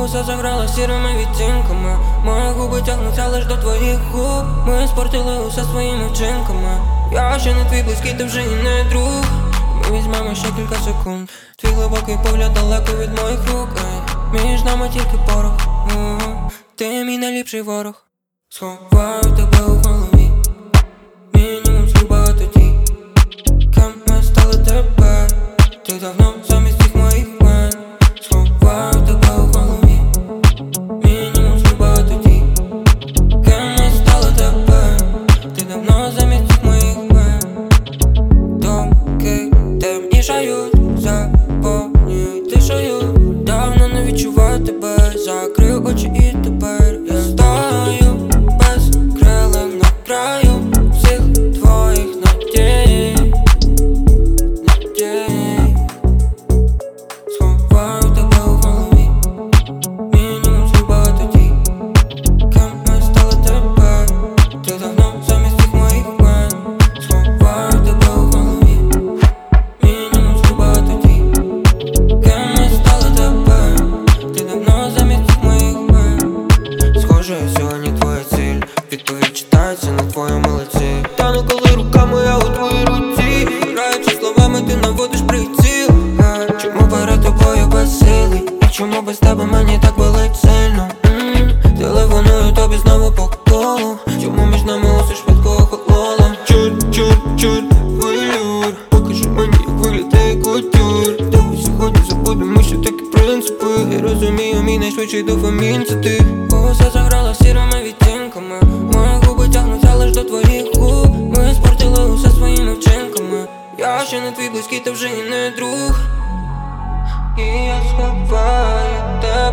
Усе заграла сірими відтінками. Мої губи тягнуться лиш до твоїх губ. Ми спортили усе своїми вчинками. Я ще не твій близький, ти вже і не друг. Ми візьмемо ще кілька секунд. Твій глибокий погляд далеко від моїх рук. Між нами тільки порох. Ти мій найліпший ворог. Сховаю тебе у голові. Мінімум слів багато дій. Ким ми стали тепер? Ти давно замість всіх моїх мен. Сховаю тебе у голові. Мінімум слів багато дій. Ким ми стали тепер? Ти давно замість всіх моїх мен. Думки темнішають, заповнюють тишею. Давно не відчуваю тебе. Закрив очі і тепер я стою безкрилим на краю всіх твоїх надій. Сховаю тебе у голові. Мінімум слів багато дій. Ким ми стали тепер? Ти давно замість всіх моїх мен. Сховаю тебе у голові. Мінімум слів багато дій. Ким ми стали тепер? Ти давно замість всіх моїх мен. Схоже, сьогодні твоя ціль. Відповідь читається на твоєму лиці. Тану, коли рука моя у твоїй руці. Граючи словами, ти наводиш приціл. Чому перед тобою безсилий? І чому без тебе мені так болить сильно? Телефоную тобі знову по колу. Чому між нами усе швидко охололо? Чур, вилюр. Покажи мені, як виглядає кутюр. Давай сьогодні забудемо, що такі принципи. Я розумію, мій найшвидший дофамін це ти. Усе заграла сірими відтінками. Мої губи тягнуться лиш до твоїх губ. Ми спортили усе своїми вчинками. Я ще не твій близький, ти вже і не друг. І я сховаю тебе